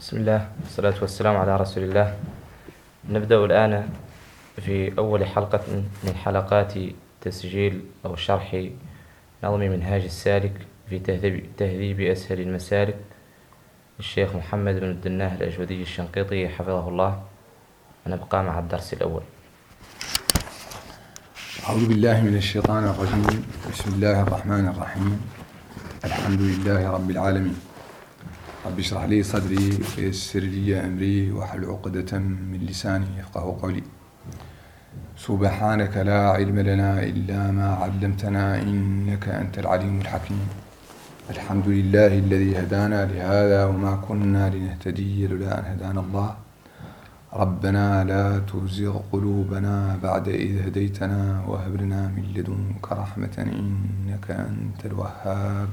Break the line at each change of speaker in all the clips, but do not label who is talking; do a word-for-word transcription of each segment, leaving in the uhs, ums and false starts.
بسم الله والصلاة والسلام على رسول الله. نبدأ الآن في أول حلقة من حلقات تسجيل أو شرح نظم منهاج السالك في تهذيب, تهذيب أسهل المسالك الشيخ محمد بن الدناه الأجودي الشنقيطي حفظه الله. ونبقى مع الدرس الأول.
أعوذ بالله من الشيطان الرجيم. بسم الله الرحمن الرحيم. الحمد لله رب العالمين. رب اشرح لي صدري ويسر لي أمري واحلل عقدة من لساني يفقه قولي. سبحانك لا علم لنا إلا ما علمتنا إنك أنت العليم الحكيم. الحمد لله الذي هدانا لهذا وما كنا لنهتدي لولا أن هدانا الله. ربنا لا تزغ قلوبنا بعد إذ هديتنا وهب لنا من لدنك رحمة إنك أنت الوهاب.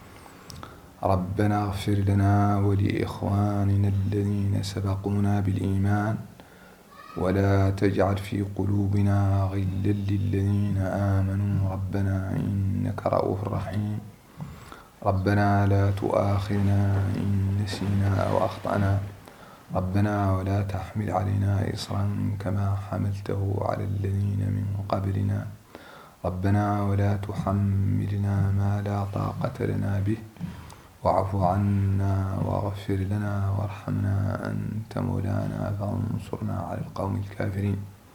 ربنا اغفر لنا ولإخواننا الذين سبقونا بالإيمان ولا تجعل في قلوبنا غلا للذين آمنوا ربنا إنك رؤوف رحيم. ربنا لا تؤاخذنا إن نسينا أو أخطأنا ربنا ولا تحمل علينا إصرا كما حملته على الذين من قبلنا ربنا ولا تحملنا ما لا طاقة لنا به واعف عنا واغفر لنا وارحمنا أنت مولانا فانصرنا على القوم الكافرين.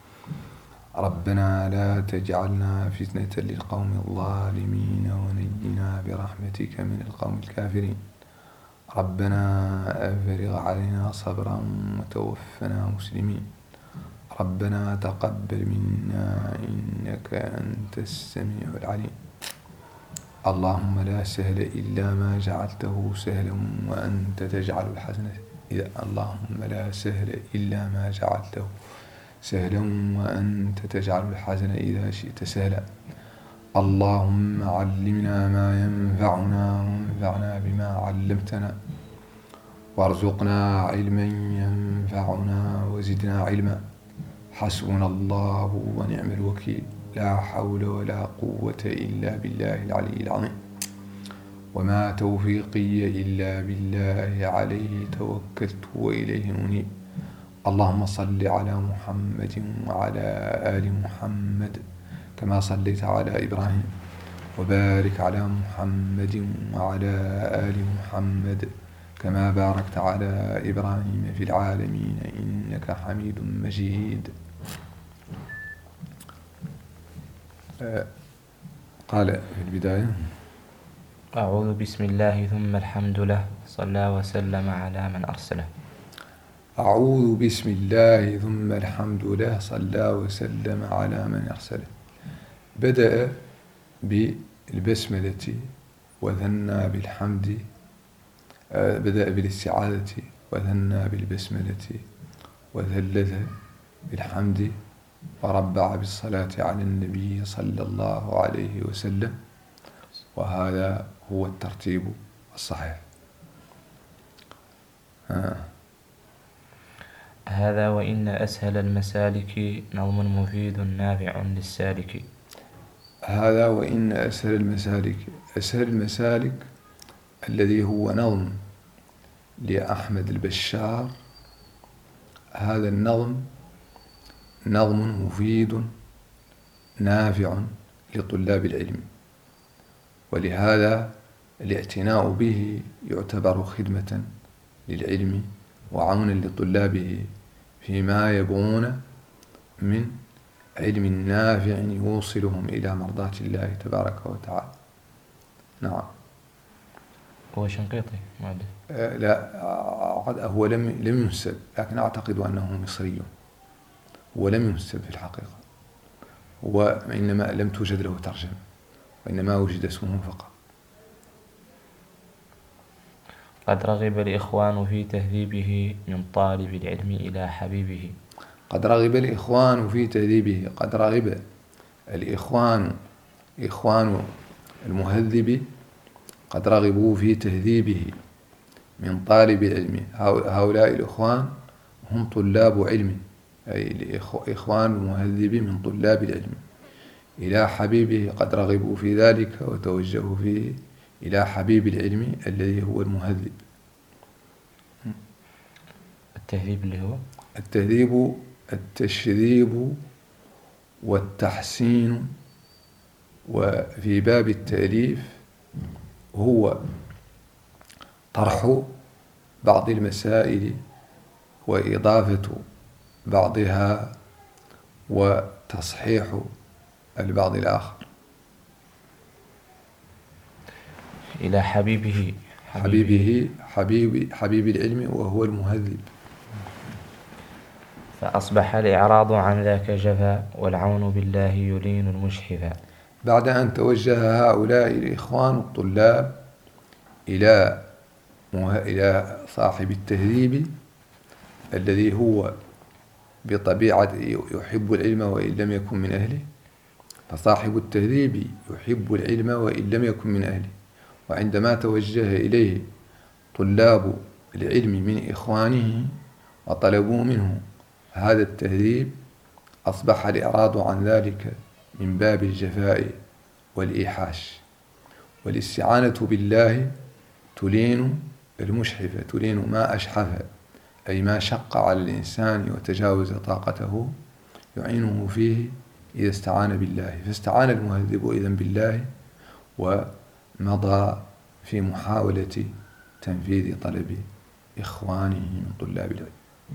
ربنا لا تجعلنا فتنة للقوم الظالمين ونجنا برحمتك من القوم الكافرين. ربنا أفرغ علينا صبرا وتوفنا مسلمين. ربنا تقبل منا إنك أنت السميع العليم. اللهم لا سهل إلا ما جعلته سهلا وأنت تجعل الحزن إذا اللهم لا سهل إلا ما جعلته سهلا وأنت تجعل الحزن إذا شئت سهلا. اللهم علمنا ما ينفعنا وانفعنا بما علمتنا وارزقنا علما ينفعنا وزدنا علما. حسبنا الله ونعم الوكيل. لا حول ولا قوة إلا بالله العلي العظيم. وما توفيقي إلا بالله عليه توكلت وإليه أنيب. اللهم صل على محمد وعلى آل محمد كما صليت على إبراهيم وبارك على محمد وعلى آل محمد كما باركت على إبراهيم في العالمين إنك حميد مجيد. قال في البداية:
أعوذ بسم الله ثم الحمد له صلى وسلم على من أرسله.
أعوذ بسم الله ثم الحمد له صلى وسلم على من أرسله. بدأ بالبسملة وثنى بالحمد. بدأ بالاستعاذة وثنى بالبسملة وثلث بالحمد وربع بالصلاة على النبي صلى الله عليه وسلم. وهذا هو الترتيب الصحيح. آه.
هذا وإن أسهل المسالك نظم مفيد نافع للسالك.
هذا وإن أسهل المسالك. أسهل المسالك الذي هو نظم لأحمد البشار. هذا النظم نظم مفيد نافع لطلاب العلم، ولهذا الاعتناء به يعتبر خدمة للعلم وعونا لطلابه فيما يبغون من علم نافع يوصلهم إلى مرضاة الله تبارك وتعالى. نعم.
هو شنقيطي معدل.
آه لا هو لم لم ينسب، لكن أعتقد أنه مصري. هو لم ينسب في الحقيقة، وإنما لم توجد له ترجمة، وإنما وجد اسمه فقط.
قد رغب الإخوان في تهذيبه من طالب العلم إلى حبيبه.
قد رغب الإخوان في تهذيبه. قد رغب الإخوان إخوان المهذب قد رغبوا في تهذيبه من طالب العلم. هؤلاء الإخوان هم طلاب علم، أي الإخوان المهذب من طلاب العلم إلى حبيبه. قد رغبوا في ذلك وتوجهوا فيه إلى حبيب العلم الذي هو المهذب.
التهذيب اللي هو
التهذيب التشذيب والتحسين. وفي باب التأليف هو طرح بعض المسائل وإضافة بعضها وتصحيح البعض الآخر.
إلى حبيبه
حبيبه حبيب حبيب العلم وهو المهذب.
فأصبح الإعراض عن ذاك جفا والعون بالله يلين المشحفا.
بعد أن توجه هؤلاء الإخوان الطلاب إلى إلى صاحب التهذيب الذي هو بطبيعة يحب العلم وإن لم يكن من أهله، فصاحب التهذيب يحب العلم وإن لم يكن من أهله. وعندما توجه إليه طلاب العلم من إخوانه وطلبوا منه هذا التهذيب، أصبح الإعراض عن ذلك من باب الجفاء والإيحاش. والاستعانة بالله تلين المشحف، تلين ما أشحف، أي ما شق على الإنسان وتجاوز طاقته، يعينه فيه إذا استعان بالله. فاستعان المهذب إذن بالله ومضى في محاولة تنفيذ طلب إخوانه من طلاب العلم.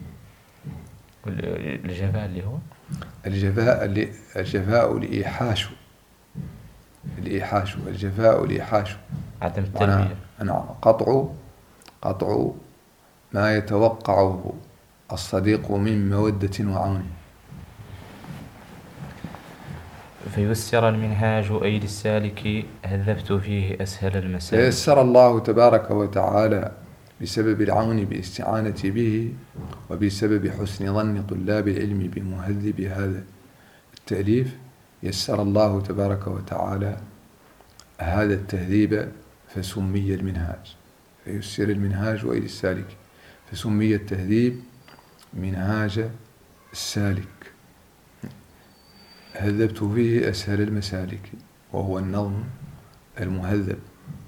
الجفاء اللي هو
الجفاء الجفاء الإيحاش الإيحاش الجفاء الإيحاش
عدم التنمية.
نعم، قطع قطع ما يتوقعه الصديق من مودة وعون.
فيسر المنهاج أيدي السالك هذبت فيه أسهل المسائل.
فيسر الله تبارك وتعالى بسبب العون بالاستعانة به وبسبب حسن ظن طلاب العلم بمهذب هذا التأليف، يسر الله تبارك وتعالى هذا التهذيب فسمي المنهاج. فيسر المنهاج وإلى السالك فسمي التهذيب منهاج السالك. هذبت فيه أسهل المسالك، وهو النظم المهذب.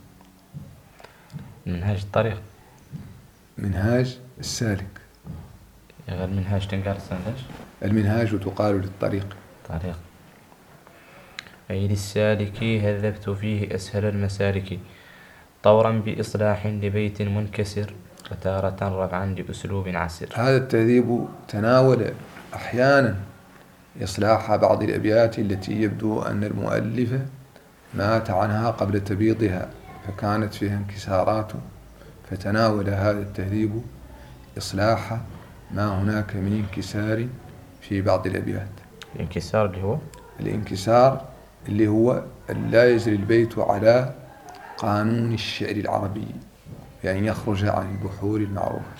منهاج الطريق،
منهاج السالك.
غير المنهاج تنقال سندش.
المنهاج تقال للطريق.
طريق. أيدي السالك هذبت فيه أسهل المسالك طورا بإصلاح لبيت منكسر وتارة رفعا لأسلوب عسر.
هذا التهذيب تناول أحيانا إصلاح بعض الأبيات التي يبدو أن المؤلف مات عنها قبل تبييضها فكانت فيها انكسارات، فتناول هذا التهذيب إصلاح ما هناك من انكسار في بعض الأبيات.
الانكسار اللي هو
الانكسار اللي هو لا يجري البيت على قانون الشعر العربي، يعني يخرج عن البحور المعروفة.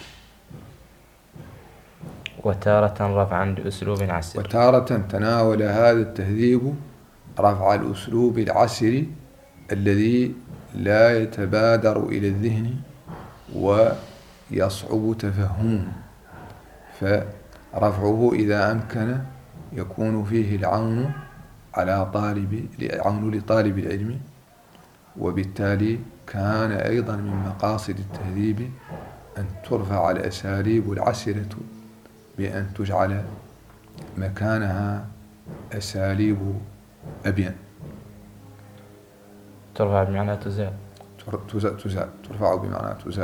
وتارة رفعا لأسلوب عسر.
وتارة تناول هذا التهذيب رفع الأسلوب العسر الذي لا يتبادر إلى الذهن ويصعب تفهمه، فرفعه إذا أمكن يكون فيه العون على طالب العون لطالب العلم. وبالتالي كان أيضا من مقاصد التهذيب أن ترفع الأساليب العسرة بأن تجعل مكانها أساليب أبين.
ترفع بمعنى تزال.
تزال, تزال. ترفع بمعنى تزال.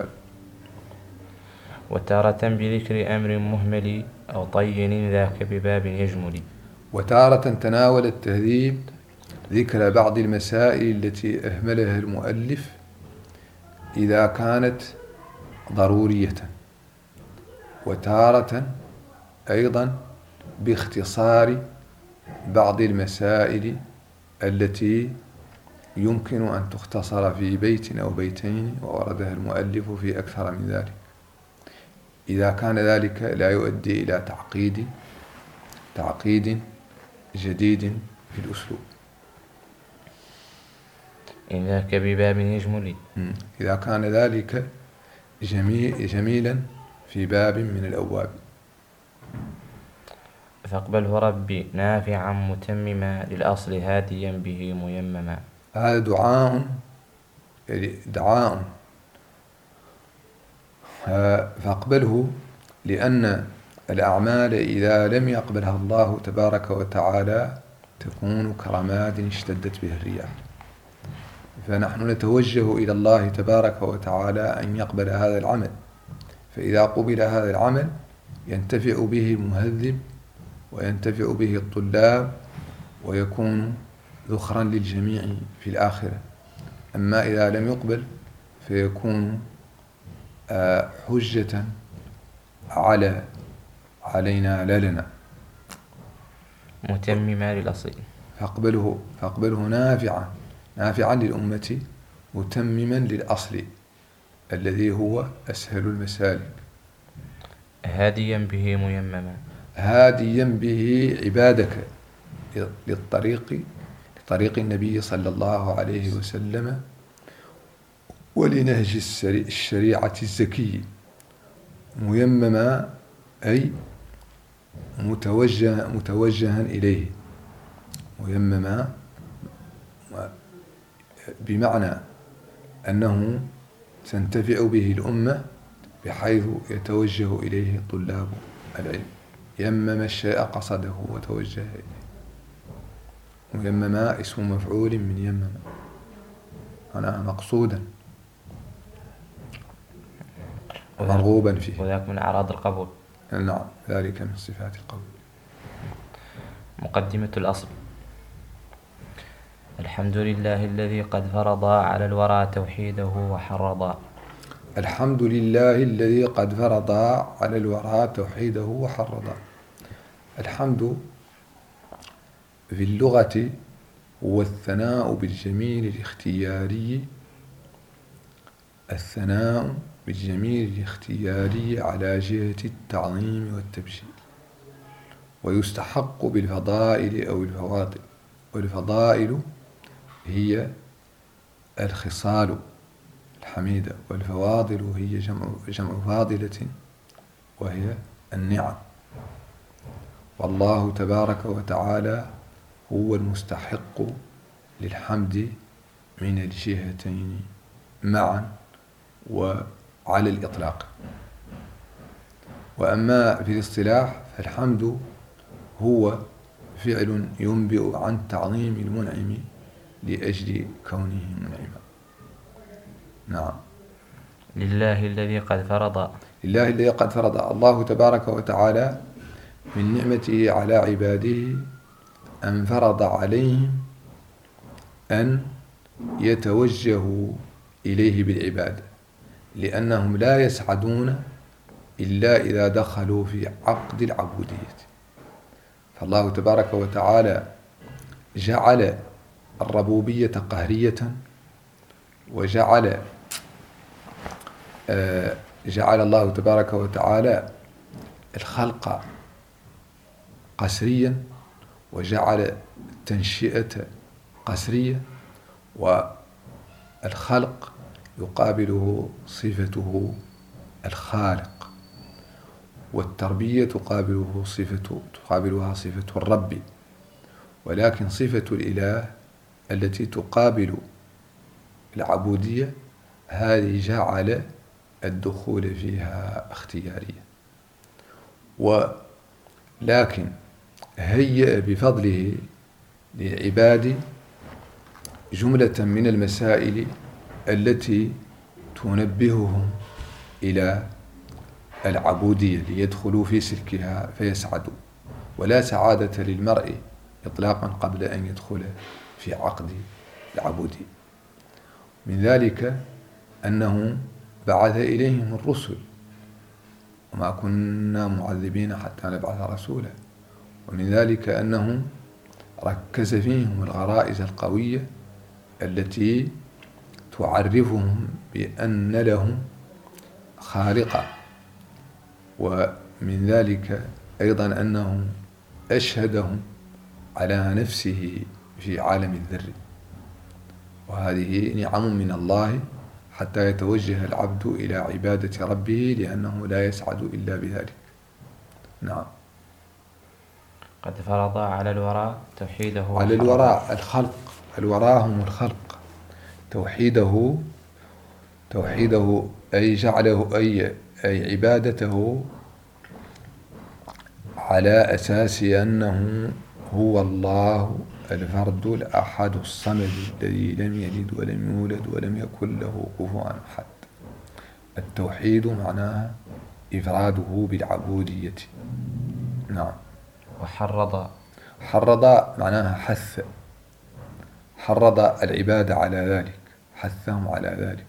وتارة بذكر أمر مهمل أو طين ذاك بباب يجمل.
وتارة تناول التهذيب ذكر بعض المسائل التي أهملها المؤلف إذا كانت ضرورية، وتارة أيضا باختصار بعض المسائل التي يمكن أن تختصر في بيت أو بيتين ووردها المؤلف في أكثر من ذلك، إذا كان ذلك لا يؤدي إلى تعقيد تعقيد جديد في الأسلوب.
إن ذاك بباب يجمل.
إذا كان ذلك جميل جميلا في باب من الأبواب.
فاقبله ربي نافعا متمما للأصل هاديا به ميمما.
هذا دعاء دعاء فاقبله لأن الأعمال إذا لم يقبلها الله تبارك وتعالى تكون كرماد اشتدت به الرياح. فنحن نتوجه إلى الله تبارك وتعالى أن يقبل هذا العمل، فإذا قبل هذا العمل ينتفع به المهذب وينتفع به الطلاب ويكون ذخرا للجميع في الآخرة. أما إذا لم يقبل فيكون حجة على علينا لا لنا.
متمما للأصل،
فاقبله فاقبله نافعا نافعا للأمة متمما للأصل الذي هو أسهل المسالك،
هاديا به ميمما،
هاديا به عبادك للطريق لطريق النبي صلى الله عليه وسلم ولنهج الشريعة الزكي، ميمما أي متوجه متوجها إليه، ميمما بمعنى أنه تنتفع به الأمة بحيث يتوجه إليه طلاب العلم. يمم الشيء قصده وتوجه إليه. ميمما اسم مفعول من يمم، أنا مقصودا مرغوبا فيه،
وذاك من أعراض القبول.
نعم، ذلك من صفات القبول.
مقدمة الأصل. الحمد لله الذي قد فرض على الورى توحيده وحرض.
الحمد لله الذي قد فرض على الورى توحيده وحرض. الحمد في اللغة هو الثناء بالجميل الاختياري، الثناء بالجميل الاختياري على جهة التعظيم والتبجيل، ويستحق بالفضائل أو الفواضل. والفضائل هي الخصال الحميدة، والفواضل هي جمع, جمع فاضلة وهي النعم. والله تبارك وتعالى هو المستحق للحمد من الجهتين معا وعلى الإطلاق. وأما في الاصطلاح فالحمد هو فعل ينبئ عن تعظيم المنعم لأجل كونه منعما. نعم.
لله الذي قد فرض.
لله الذي قد فرض. الله تبارك وتعالى من نعمته على عباده أن فرض عليهم أن يتوجهوا إليه بالعبادة، لأنهم لا يسعدون إلا إذا دخلوا في عقد العبودية. فالله تبارك وتعالى جعل الربوبية قهرية، وجعل آه جعل الله تبارك وتعالى الخلق قسريا، وجعل التنشئة قسرية، والخلق يقابله صفته الخالق، والتربية تقابله صفة تقابلها صفة الرب. ولكن صفة الإله التي تقابل العبودية هذه جعل الدخول فيها اختياريا. ولكن هيئ بفضله للعباد جملة من المسائل التي تنبههم إلى العبودية ليدخلوا في سلكها فيسعدوا. ولا سعادة للمرء إطلاقا قبل أن يدخل في عقد العبودية. من ذلك أنه بعث إليهم الرسل، وما كنا معذبين حتى نبعث رسولا. ومن ذلك أنه ركز فيهم الغرائز القوية التي تعرفهم بأن لهم خالقا. ومن ذلك أيضا أنه أشهدهم على نفسه في عالم الذر. وهذه نعم من الله حتى يتوجه العبد إلى عبادة ربه، لأنه لا يسعد إلا بذلك. نعم.
قد فرض على الوراء توحيده
على الوراء الخلق، الوراء هم الخلق. توحيده توحيده أي جعله أي أي عبادته على أساس أنه هو الله الفرد الأحد الصمد الذي لم يلد ولم يولد ولم يكن له كفوا أحد. التوحيد معناها إفراده بالعبودية. نعم.
وحرض
حرض معناها حث، حرض العباد على ذلك، حثهم على ذلك.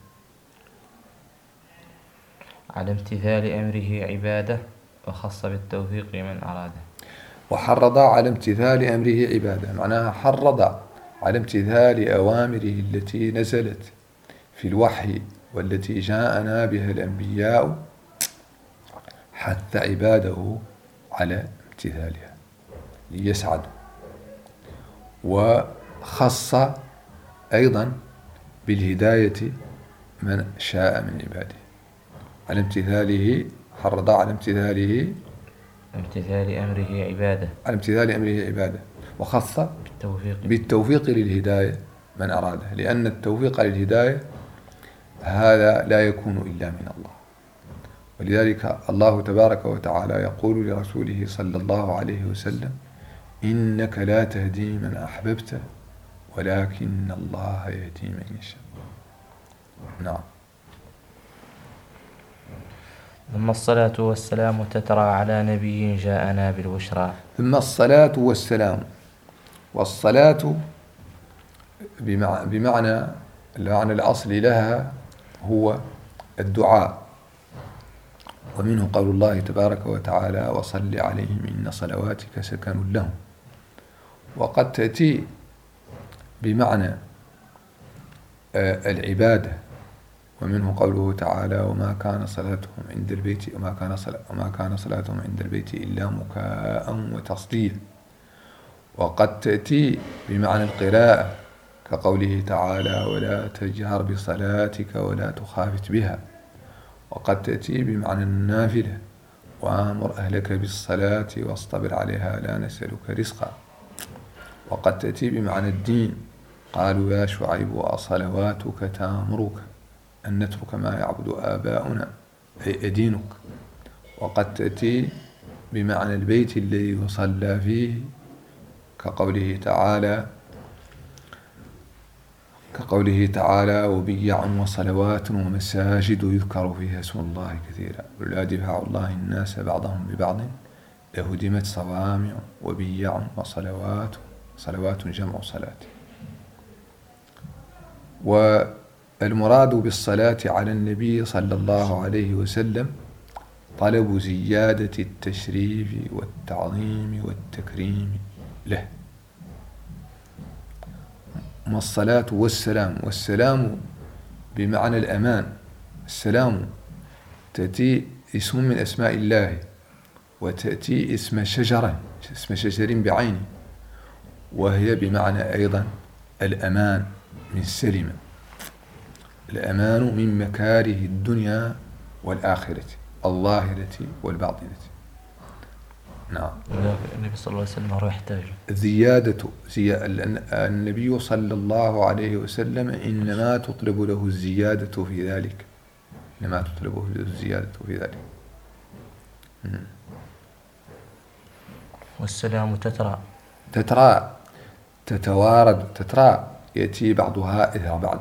على امتثال أمره عبادة وخص بالتوفيق من أراده.
وحرض على امتثال أمره عبادة معناها حرض على امتثال أوامره التي نزلت في الوحي والتي جاءنا بها الأنبياء، حث عباده على امتثالها ليسعدوا. وخص أيضا بالهداية من شاء من عباده، على امتثاله، حرض على امتثاله
امتثال أمره عبادة
على امتثال أمره عبادة، وخص
بالتوفيق
بالتوفيق للهداية من أراده، لأن التوفيق للهداية هذا لا يكون إلا من الله. ولذلك الله تبارك وتعالى يقول لرسوله صلى الله عليه وسلم: إنك لا تهدي من أحببت ولكن الله يهدي من يشاء. نعم.
ثم الصلاة والسلام تترى على نبي جاءنا بالبشرى.
ثم الصلاة والسلام، والصلاة بمعنى المعنى الأصلي لها هو الدعاء، ومنه قول الله تبارك وتعالى: وصل عليهم إن صلواتك سكن لهم. وقد تأتي بمعنى العبادة، ومنه قوله تعالى: وما كان صلاتهم عند البيت وما كان صلاة وما كان صلاتهم عند البيت إلا مكاء وتصديا. وقد تأتي بمعنى القراءة كقوله تعالى: ولا تجهر بصلاتك ولا تخافت بها. وقد تأتي بمعنى النافلة: وأمر أهلك بالصلاة واصطبر عليها لا نسألك رزقا. وقد تأتي بمعنى الدين: قالوا يا شعيب أصلواتك تأمرك أن نترك ما يعبد آباؤنا أي أدينك. وقد تأتي بمعنى البيت الذي يصلى فيه كقوله تعالى كقوله تعالى: وبيع وصلوات ومساجد يذكر فيها اسم الله كثيرا ولولا دفاع الله الناس بعضهم ببعض لهدمت صوامع وبيع وصلوات، صلوات جمع صلاة. والمراد بالصلاة على النبي صلى الله عليه وسلم طلب زيادة التشريف والتعظيم والتكريم له. والصلاة والسلام، والسلام بمعنى الأمان. السلام تأتي اسم من أسماء الله، وتأتي اسم شجرة اسم شجر بعينه، وهي بمعنى أيضا الأمان من سلم، الأمان من مكاره الدنيا والآخرة الظاهرة والباطنة. نعم.
النبي صلى الله عليه وسلم هو يحتاج
زيادة زي... النبي صلى الله عليه وسلم إنما تطلب له الزيادة في ذلك، إنما تطلبه الزيادة في ذلك. م.
والسلام تترى
تترى تتوارد، تترى يأتي بعضها إثر بعضه،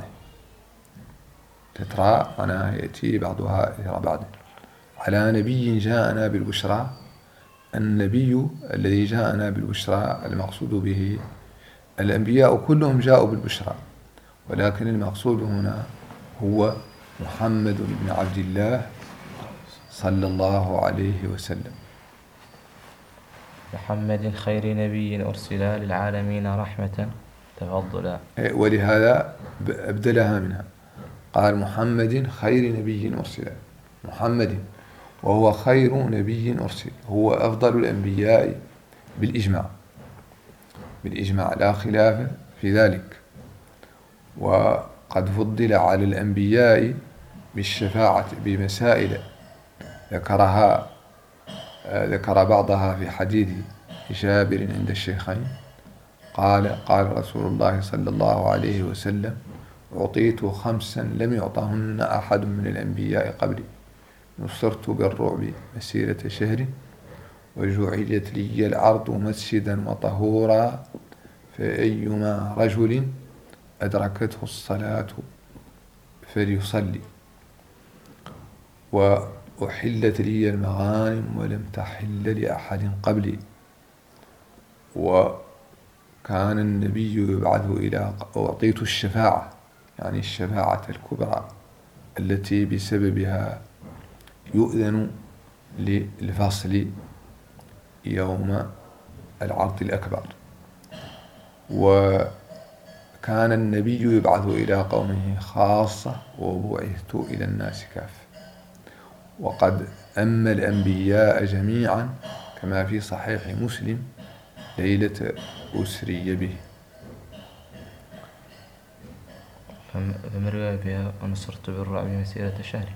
تترى معناها يأتي بعضها إثر بعضه. على نبي جاءنا بالبشرى، النبي الذي جاءنا بالبشرى المقصود به الأنبياء كلهم جاءوا بالبشرى، ولكن المقصود هنا هو محمد بن عبد الله صلى الله عليه وسلم.
محمد خير نبي أرسل للعالمين رحمة تفضلا.
ولهذا أبدلها منها، قال محمد خير نبي أرسل، محمد وهو خير نبي أرسل، هو أفضل الأنبياء بالإجماع، بالإجماع لا خلاف في ذلك. وقد فضل على الأنبياء بالشفاعة بمسائل ذكرها ذكر بعضها في حديث جابر عند الشيخين، قال قال رسول الله صلى الله عليه وسلم: أعطيت خمسا لم يعطهن أحد من الأنبياء قبلي، نصرت بالرعب مسيرة شهر، وجعلت لي الأرض مسجدا وطهورا فأيما رجل أدركته الصلاة فليصلي وأحلت لي المغانم ولم تحل لأحد قبلي. وكان النبي يبعث إلى أعطيت الشفاعة، يعني الشفاعة الكبرى التي بسببها يؤذن للفصل يوم العرض الأكبر. وكان النبي يبعث إلى قومه خاصة وبعثت إلى الناس كافة. وقد أما الأنبياء جميعا كما في صحيح مسلم ليلة أسري به.
فما الرواية بها ونصرت بالرعب مسيرة شهر؟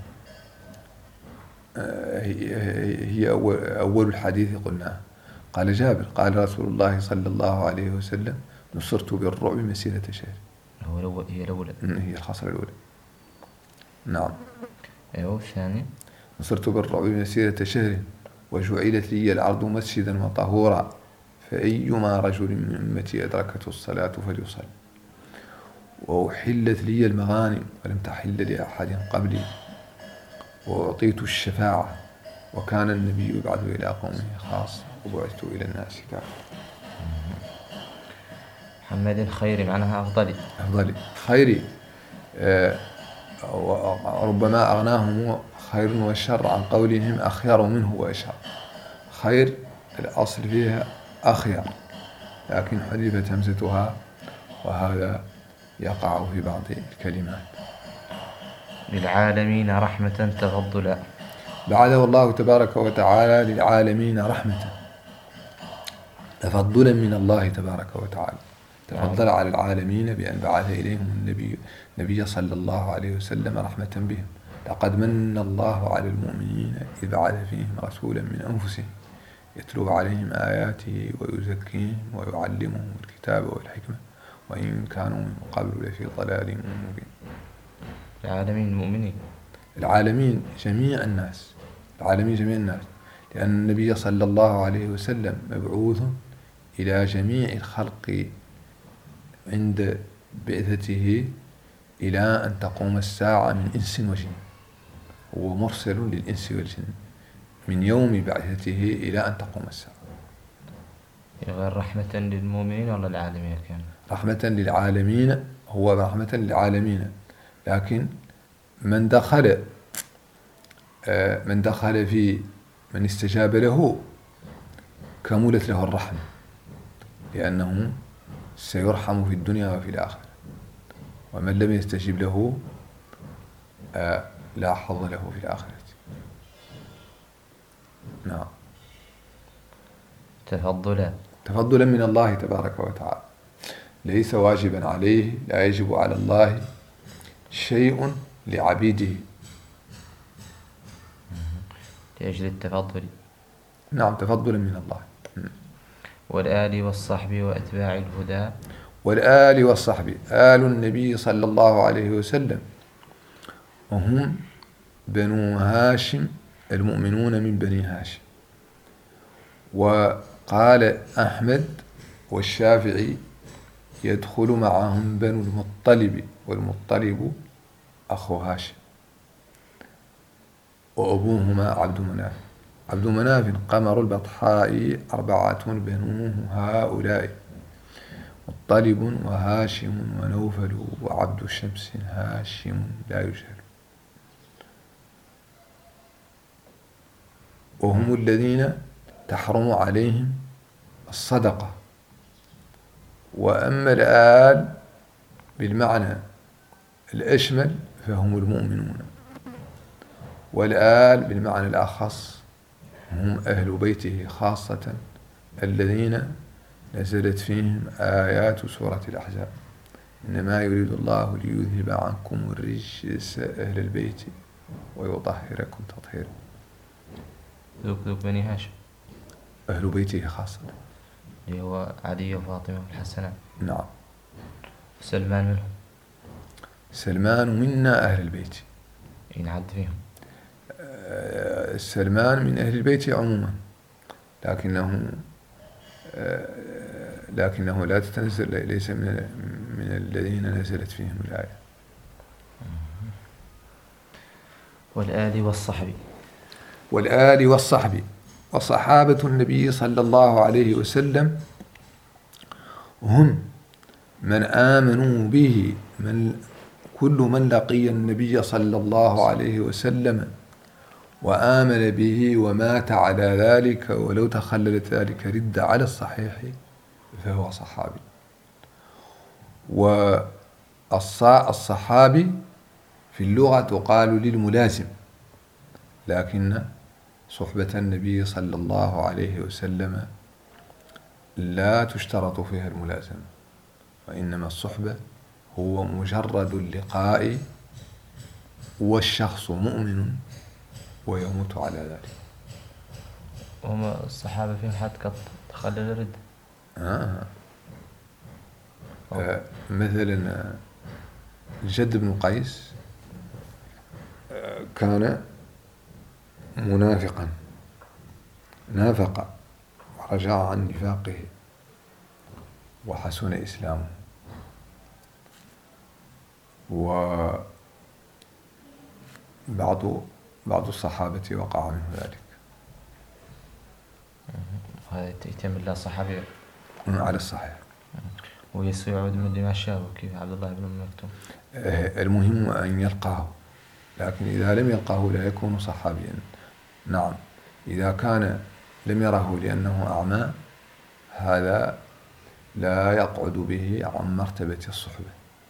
هي أول, أول الحديث قلناه. قال جابر قال رسول الله صلى الله عليه وسلم نصرت بالرعب مسيرة شهر.
هو الأول، هي الأولى،
هي الخصلة الأولى. نعم.
أيوه. الثاني
نصرت بالرعب مسيرة شهر وجعلت لي الأرض مسجدا وطهورا فأيما رجل من أمتي أدركته الصلاة فليصل. وأحلت لي المغانم ولم تحل لأحد قبلي. وأعطيت الشفاعة وكان النبي يبعث إلى قومه خاصة وبعثت إلى الناس كافة.
محمد خير معناها أفضلي.
أفضلي خيري. آه ربما أغناهم خير والشر عن قولهم أخير منه وأشهر. خير الأصل فيها أخير لكن حذفت همزتها وهذا يقع في بعض الكلمات.
للعالمين رحمة تفضلا.
بعده الله تبارك وتعالى للعالمين رحمة تفضلا من الله تبارك وتعالى. تفضل على العالمين بأن بعث إليهم النبي نبي صلى الله عليه وسلم رحمة بهم. لقد من الله على المؤمنين إذ بعث فيهم رسولا من أنفسهم يتلو عليهم آياته ويزكيهم ويعلمهم الكتاب والحكمة وإن كانوا من قبل لفي ضلال مبين.
العالمين المؤمنين،
العالمين جميع الناس، العالمين جميع الناس، لأن النبي صلى الله عليه وسلم مبعوث إلى جميع الخلق عند بعثته إلى أن تقوم الساعة من إنس وجن. هو مرسل للإنس والجن من يوم بعثته إلى أن تقوم الساعة.
غير رحمة للمؤمنين ولا العالمين؟ كان
رحمة للعالمين، هو رحمة للعالمين، لكن من دخل من دخل في من استجاب له كملت له الرحمة لأنه سيرحم في الدنيا وفي الآخرة. ومن لم يستجب له لا حظ له في الآخرة. نعم.
تفضلا
تفضلا من الله تبارك وتعالى، ليس واجبا عليه، لا يجب على الله شيء لعبيده
لأجل التفضل.
نعم، تفضلا من الله.
والآل والصحب وأتباع الهدى.
والآل والصحب، آل النبي صلى الله عليه وسلم وهم بنو هاشم المؤمنون من بني هاشم. وقال أحمد والشافعي يدخل معهم بنو المطلب، والمطلب أخو هاشم، وأبوهما عبد مناف. عبد مناف قمر البطحاء أربعة بنوه هؤلاء: مطلب وهاشم ونوفل وعبد شمس هاشم لا يجهل. وهم الذين تحرم عليهم الصدقة. وأما الآل بالمعنى الأشمل فهم المؤمنون، والآل بالمعنى الأخص هم أهل بيته خاصة الذين نزلت فيهم آيات سورة الأحزاب: إنما يريد الله ليذهب عنكم الرجس أهل البيت ويطهركم تطهيرا.
ذوك ذوك بني هاشم
أهل بيته خاصة،
اللي هو علي وفاطمة والحسنان.
نعم.
سلمان منهم.
سلمان منا أهل البيت،
ينعد فيهم.
سلمان من أهل البيت عموما، لكنه لكنه لا تتنزل، ليس من من الذين نزلت فيهم الآية.
والآل والصحب.
والآل والصحب. وصحابة النبي صلى الله عليه وسلم هم من آمنوا به، من كل من لقي النبي صلى الله عليه وسلم وآمن به ومات على ذلك ولو تخللت ذلك ردة على الصحيح فهو صحابي. والصحابي في اللغة تقال للملازم، لكن صحبة النبي صلى الله عليه وسلم لا تشترط فيها الملازمة، وإنما الصحبة هو مجرد اللقاء والشخص مؤمن ويموت على ذلك.
هم الصحابة فيهم حد قد تخلل الردة؟
آه. آه. مثلا الجد بن قيس آه كان منافقا، نافق ورجع عن نفاقه وحسن إسلامه. وبعض بعض الصحابة وقع منه ذلك.
هذا يتم الله صحابي
على الصحيح.
ويسوع يعود من دمشق كيف عبد الله بن مكتوم.
المهم أن يلقاه، لكن إذا لم يلقاه لا يكون صحابيا. نعم، إذا كان لم يره لأنه أعمى هذا لا يقعد به عن مرتبة الصحبة.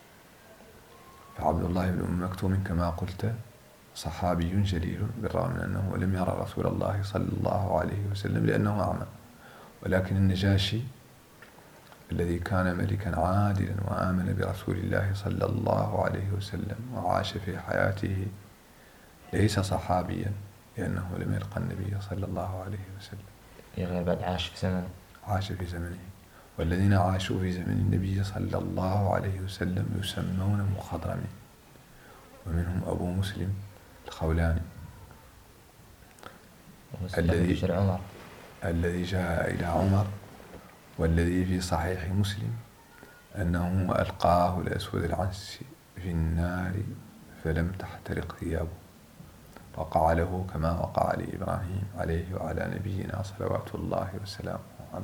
فعبد الله بن أم مكتوم كما قلت صحابي جليل، بالرغم من أنه لم يرى رسول الله صلى الله عليه وسلم لأنه أعمى. ولكن النجاشي الذي كان ملكا عادلا وآمن برسول الله صلى الله عليه وسلم وعاش في حياته ليس صحابيا لأنه لم يلقى النبي صلى الله عليه وسلم.
يغير بعد عاش في زمنه. عاش
في زمنه. والذين عاشوا في زمن النبي صلى الله عليه وسلم يسمون مخضرمين، ومنهم أبو مسلم الخولاني الذي
عمر
الذي جاء إلى عمر، والذي في صحيح مسلم أنه ألقاه الأسود العنسي في النار فلم تحترق ثيابه، وقع له كما وقع لإبراهيم عليه وعلى نبينا صلوات الله وسلامه عليه.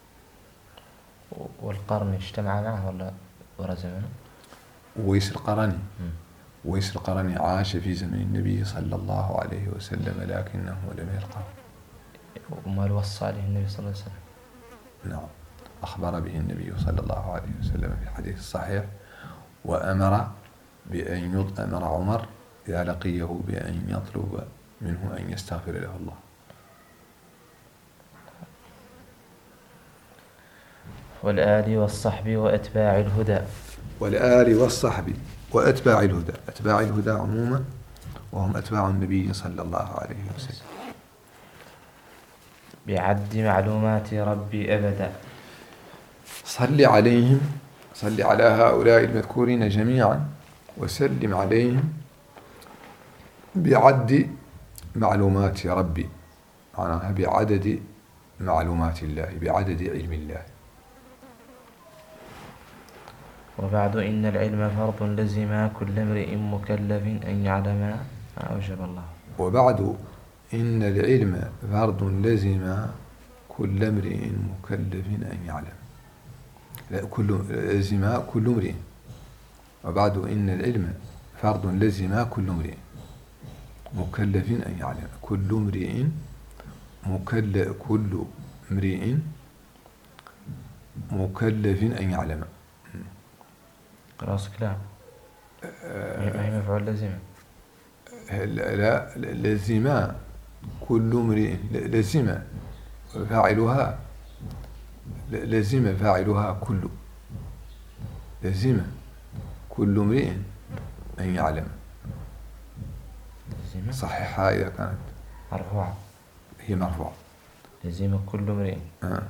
والقرن اجتمع معه ولا ورا زمنه؟
ويس القرني ويس القرني عاش في زمن النبي صلى الله عليه وسلم لكنه لم يلقاه.
وما وصى عليه النبي صلى الله عليه وسلم؟
نعم، أخبر به النبي صلى الله عليه وسلم في حديث صحيح، وأمر بأن يضأمر عمر إذا لقيه بأن يطلب منه أن يستغفر له الله.
والآل والصحب وأتباع الهدى.
والآل والصحب وأتباع الهدى. أتباع الهدى عموما وهم أتباع النبي صلى الله عليه وسلم.
بعد معلومات ربي أبدا.
صل عليهم، صل على هؤلاء المذكورين جميعا وسلم عليهم بعد معلومات ربي، معناها بعدد معلومات الله، بعدد علم الله.
وبعد إن العلم فرض لزم كل امرئ مكلف أن يعلم ما أوجب الله.
وبعد إن العلم فرض لزم كل امرئ مكلف أن يعلم. لا، كل لزم كل امرئ. وبعد إن العلم فرض لزم كل امرئ مكلف أن يعلم. كل امرئ مكلف كل امرئ مكلف أن يعلم.
قراص كلام ما هي مفعول لزم.
لا، لزم كل امرئ، لزم فاعلها، لزم فاعلها كل، لزم كل امرئ أن يعلم. صحيحة إذا كانت
مرفوعة.
هي مرفوعة.
لزم كل امرئ.
آه.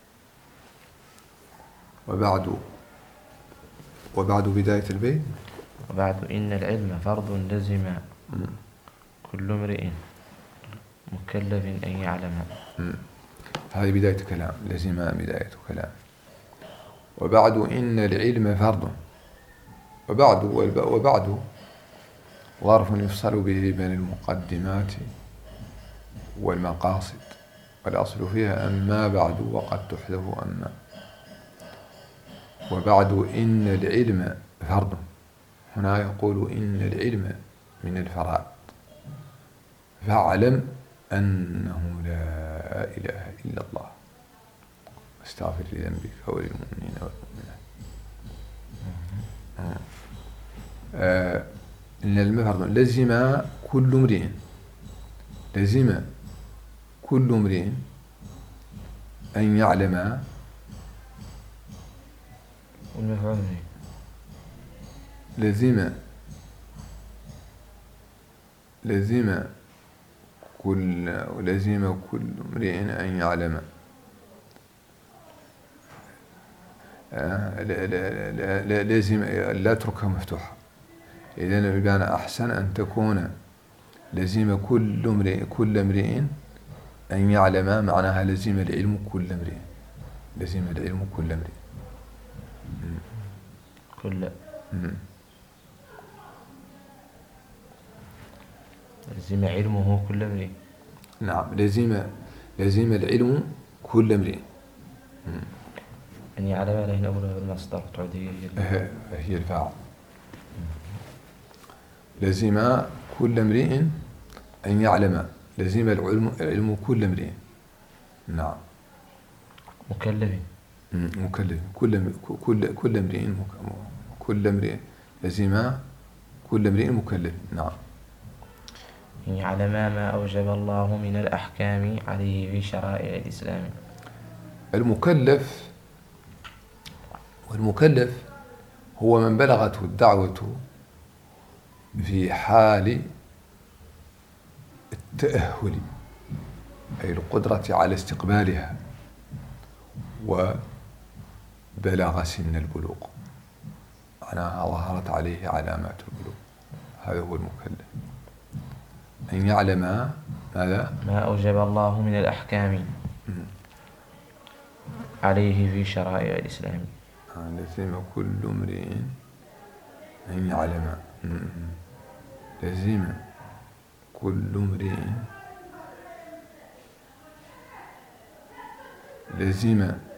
وبعد وبعد بداية البيت.
وبعد إن العلم فرض لزم كل امرئ مكلف أن يعلم.
هذه بداية كلام، لزم بداية كلام. وبعد إن العلم فرض، وبعد وبعد ظرف يفصل به بين المقدمات والمقاصد، والأصل فيها أما بعد، وقد تحذف أما. وبعد إن العلم فرض، هنا يقول إن العلم من الفرائض، فاعلم أنه لا إله إلا الله واستغفر لذنبك وللمؤمنين والمؤمنات. آه إن العلم فرض لزم كل امرئ، لزم كل امرئ أن يعلم. لزم لزم كل لزم كل امرئ أن يعلم. آه لا لا لا لا لازم لا تتركها مفتوحة، إذن كان أحسن أن تكون لزم كل امرئ كل امرئ أن يعلم، معناها لزم العلم كل امرئ، لزم العلم كل امرئ
كل لزم علمه كل امرئ.
نعم، لزم لزم العلم كل امرئ.
أن يعلم عليه أولى بالمصدر تعودية
هي الفاعل. لزم كل امرئ أن يعلم، لزم العلم العلم كل امرئ. نعم.
مكلف
مكلف كل كل كل امرئ كل امرئ لزم كل امرئ مكلف. نعم.
أن يعلم ما أوجب الله من الأحكام عليه في شرائع الإسلام.
المكلف والمكلف هو من بلغته الدعوة في حال التأهل، أي القدرة على استقبالها، وبلغ سن البلوغ، معناها ظهرت عليه علامات البلوغ، هذا هو المكلف. أن يعلم ماذا؟
ما أوجب الله من الأحكام عليه في شرائع الإسلام.
لزم كل امرئ أن يعلم، لزم كل امرئ لزم